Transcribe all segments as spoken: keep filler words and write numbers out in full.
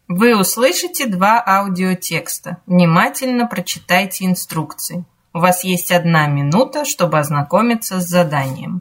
Вы услышите два аудиотекста. Внимательно прочитайте инструкции. У вас есть одна минута, чтобы ознакомиться с заданием.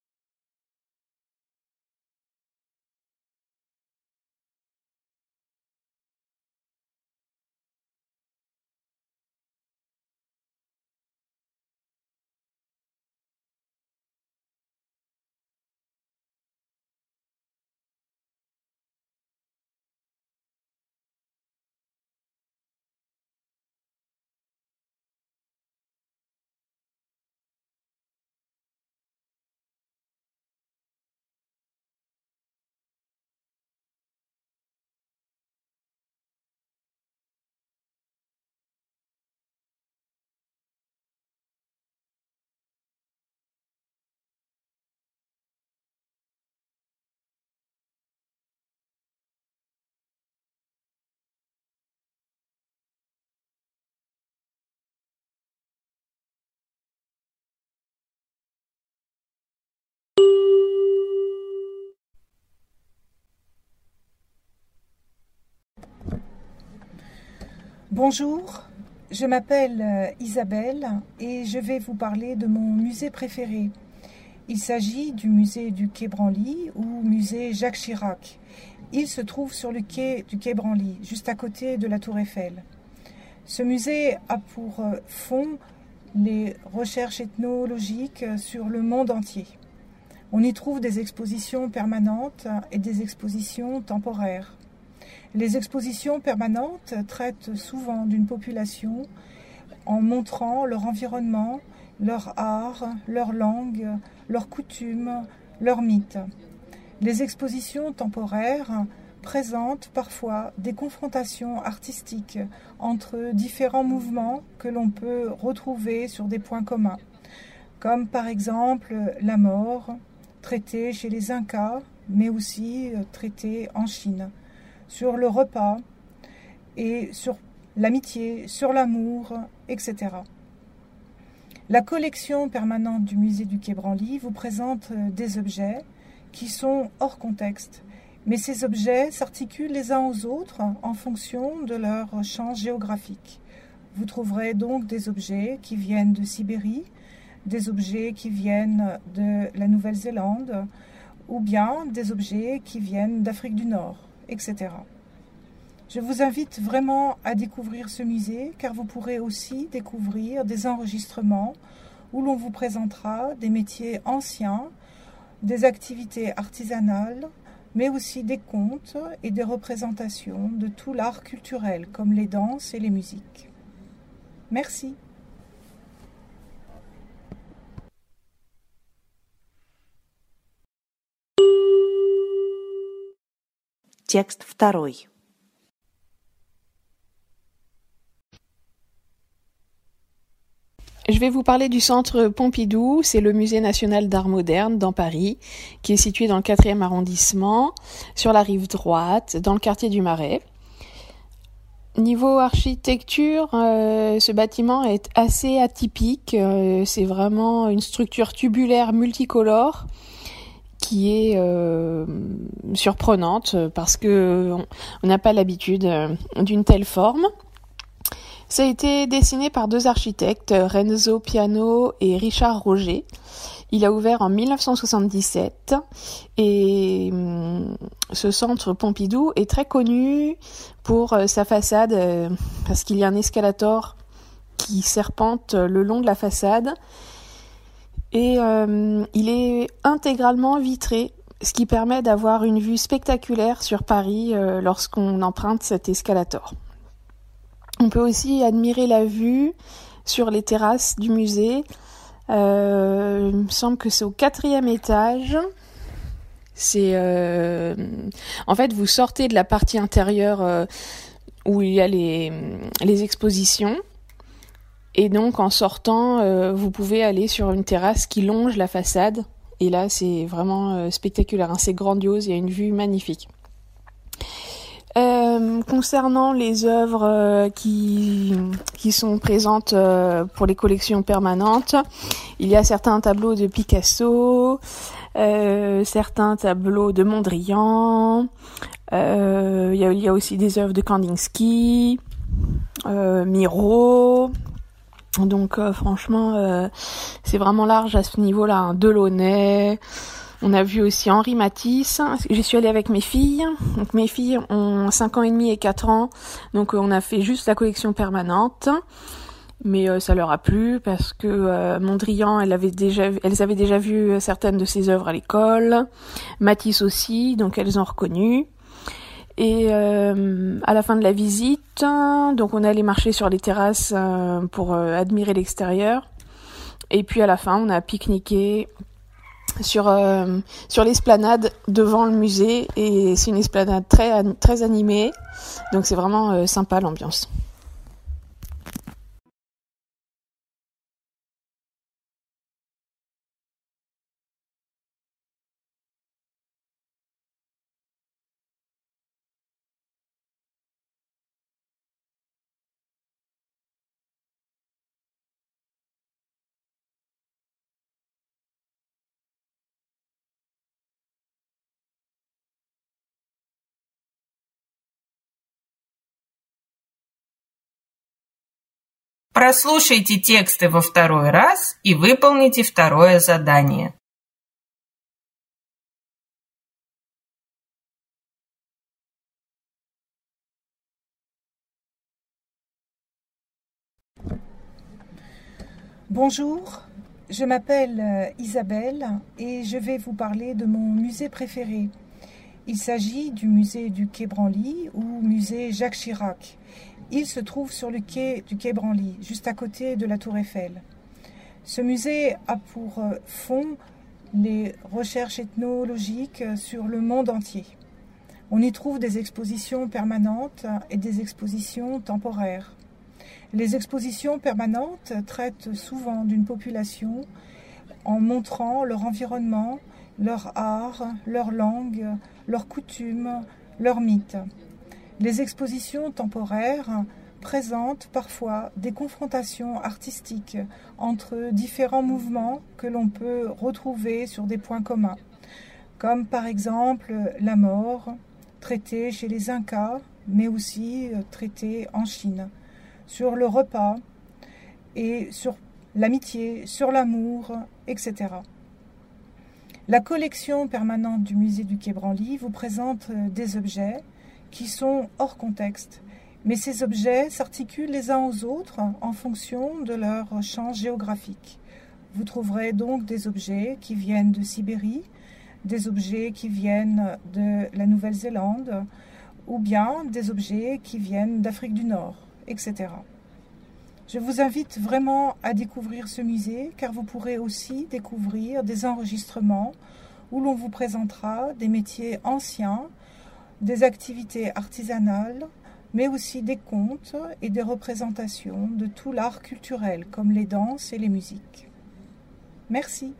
Bonjour, je m'appelle Isabelle et je vais vous parler de mon musée préféré. Il s'agit du musée du Quai Branly ou musée Jacques Chirac. Il se trouve sur le quai du Quai Branly, juste à côté de la Tour Eiffel. Ce musée a pour fond les recherches ethnologiques sur le monde entier. On y trouve des expositions permanentes et des expositions temporaires. Les expositions permanentes traitent souvent d'une population en montrant leur environnement, leur art, leur langue, leurs coutumes, leurs mythes. Les expositions temporaires présentent parfois des confrontations artistiques entre différents mouvements que l'on peut retrouver sur des points communs, comme par exemple la mort, traitée chez les Incas, mais aussi traitée en Chine, sur le repas et sur l'amitié, sur l'amour, et cetera. La collection permanente du musée du Quai Branly vous présente des objets qui sont hors contexte, mais ces objets s'articulent les uns aux autres en fonction de leur champ géographique. Vous trouverez donc des objets qui viennent de Sibérie, des objets qui viennent de la Nouvelle-Zélande, ou bien des objets qui viennent d'Afrique du Nord, et cetera. Je vous invite vraiment à découvrir ce musée car vous pourrez aussi découvrir des enregistrements où l'on vous présentera des métiers anciens, des activités artisanales, mais aussi des contes et des représentations de tout l'art culturel comme les danses et les musiques. Merci. Текст второй. Je vais vous parler du centre Pompidou, c'est le musée national d'art moderne dans Paris, qui est situé dans le quatrième arrondissement, sur la rive droite, dans le quartier du Marais. Niveau architecture, euh, ce bâtiment est assez atypique, euh, c'est vraiment une structure tubulaire multicolore qui est euh, surprenante parce que on n'a pas l'habitude euh, d'une telle forme. Ça a été dessiné par deux architectes, Renzo Piano et Richard Roger. Il a ouvert en dix-neuf cent soixante-dix-sept et ce centre Pompidou est très connu pour sa façade parce qu'il y a un escalator qui serpente le long de la façade et euh, il est intégralement vitré, ce qui permet d'avoir une vue spectaculaire sur Paris euh, lorsqu'on emprunte cet escalator. On peut aussi admirer la vue sur les terrasses du musée. Euh, il me semble que c'est au quatrième étage. C'est, euh, en fait, vous sortez de la partie intérieure euh, où il y a les, les expositions. Et donc, en sortant, euh, vous pouvez aller sur une terrasse qui longe la façade. Et là, c'est vraiment euh, spectaculaire, hein, c'est grandiose, il y a une vue magnifique. Euh, concernant les œuvres euh, qui qui sont présentes euh, pour les collections permanentes, il y a certains tableaux de Picasso, euh, certains tableaux de Mondrian, Euh, il y a, il y a aussi des œuvres de Kandinsky, euh, Miro. Donc euh, franchement, euh, c'est vraiment large à ce niveau-là. Hein. Delaunay. On a vu aussi Henri Matisse. J'y suis allée avec mes filles. Donc mes filles ont cinq ans et demi et quatre ans. Donc euh, on a fait juste la collection permanente. Mais euh, ça leur a plu parce que euh, Mondrian, elle avait déjà, elles avaient déjà vu certaines de ses œuvres à l'école. Matisse aussi, donc elles ont reconnu. Et euh, à la fin de la visite, donc on est allé marcher sur les terrasses euh, pour euh, admirer l'extérieur. Et puis à la fin, on a pique-niqué sur euh, sur l'esplanade devant le musée. Et c'est une esplanade très très animée, donc c'est vraiment euh, sympa l'ambiance. Прослушайте тексты во второй раз и выполните второе задание. Bonjour, je m'appelle Isabelle et je vais vous parler de mon musée préféré. Il s'agit du musée du Quai Branly ou musée Jacques Chirac. Il se trouve sur le quai du Quai Branly, juste à côté de la Tour Eiffel. Ce musée a pour fond les recherches ethnologiques sur le monde entier. On y trouve des expositions permanentes et des expositions temporaires. Les expositions permanentes traitent souvent d'une population en montrant leur environnement, leur art, leur langue, leurs coutumes, leurs mythes. Les expositions temporaires présentent parfois des confrontations artistiques entre différents mouvements que l'on peut retrouver sur des points communs, comme par exemple la mort, traitée chez les Incas, mais aussi traitée en Chine, sur le repas et sur l'amitié, sur l'amour, et cetera. La collection permanente du musée du Quai Branly vous présente des objets qui sont hors contexte, mais ces objets s'articulent les uns aux autres en fonction de leur champ géographique. Vous trouverez donc des objets qui viennent de Sibérie, des objets qui viennent de la Nouvelle-Zélande, ou bien des objets qui viennent d'Afrique du Nord, et cetera. Je vous invite vraiment à découvrir ce musée car vous pourrez aussi découvrir des enregistrements où l'on vous présentera des métiers anciens, des activités artisanales, mais aussi des contes et des représentations de tout l'art culturel comme les danses et les musiques. Merci.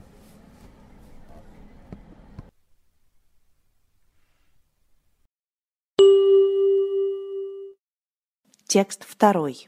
Текст второй.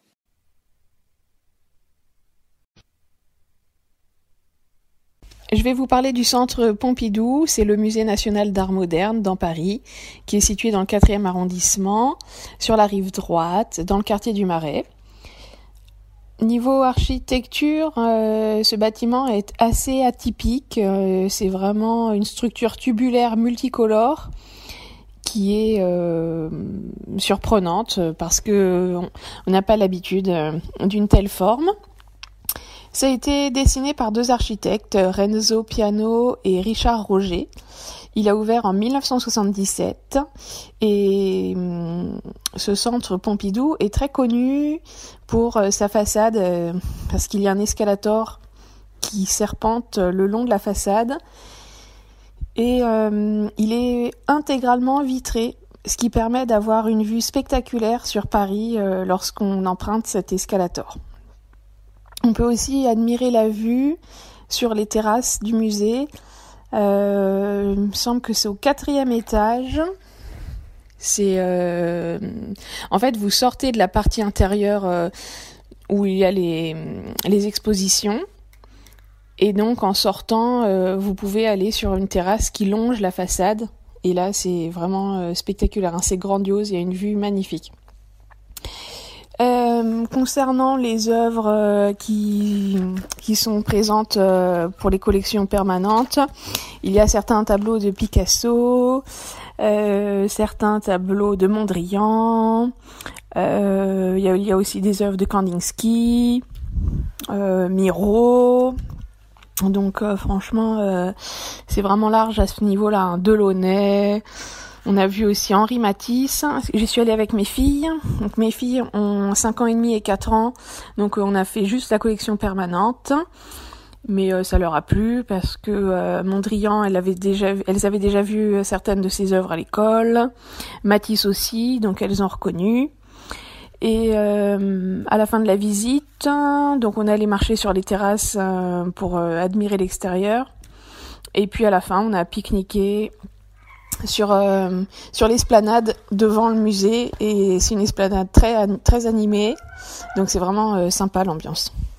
Je vais vous parler du centre Pompidou, c'est le musée national d'art moderne dans Paris, qui est situé dans le quatrième arrondissement, sur la rive droite, dans le quartier du Marais. Niveau architecture, euh, ce bâtiment est assez atypique, euh, c'est vraiment une structure tubulaire multicolore qui est euh, surprenante parce que on n'a pas l'habitude euh, d'une telle forme. Ça a été dessiné par deux architectes, Renzo Piano et Richard Roger. Il a ouvert en dix-neuf cent soixante-dix-sept et ce centre Pompidou est très connu pour sa façade parce qu'il y a un escalator qui serpente le long de la façade et euh, il est intégralement vitré, ce qui permet d'avoir une vue spectaculaire sur Paris euh, lorsqu'on emprunte cet escalator. On peut aussi admirer la vue sur les terrasses du musée. Euh, il me semble que c'est au quatrième étage. C'est, euh, en fait, vous sortez de la partie intérieure euh, où il y a les, les expositions. Et donc, en sortant, euh, vous pouvez aller sur une terrasse qui longe la façade. Et là, c'est vraiment euh, spectaculaire, hein, c'est grandiose, il y a une vue magnifique. Euh, concernant les œuvres euh, qui qui sont présentes euh, pour les collections permanentes, il y a certains tableaux de Picasso, euh, certains tableaux de Mondrian, euh, il y a, il y a aussi des œuvres de Kandinsky, euh, Miro. Donc euh, franchement, euh, c'est vraiment large à ce niveau-là, hein. Delaunay. On a vu aussi Henri Matisse. J'y suis allée avec mes filles. Donc mes filles ont cinq ans et demi et quatre ans. Donc on a fait juste la collection permanente. Mais euh, ça leur a plu parce que euh, Mondrian, elle avait déjà, elles avaient déjà vu certaines de ses œuvres à l'école. Matisse aussi, donc elles ont reconnu. Et euh, à la fin de la visite, donc on est allé marcher sur les terrasses euh, pour euh, admirer l'extérieur. Et puis à la fin, on a pique-niqué sur euh, sur l'esplanade devant le musée, et c'est une esplanade très très animée, donc c'est vraiment euh, sympa l'ambiance.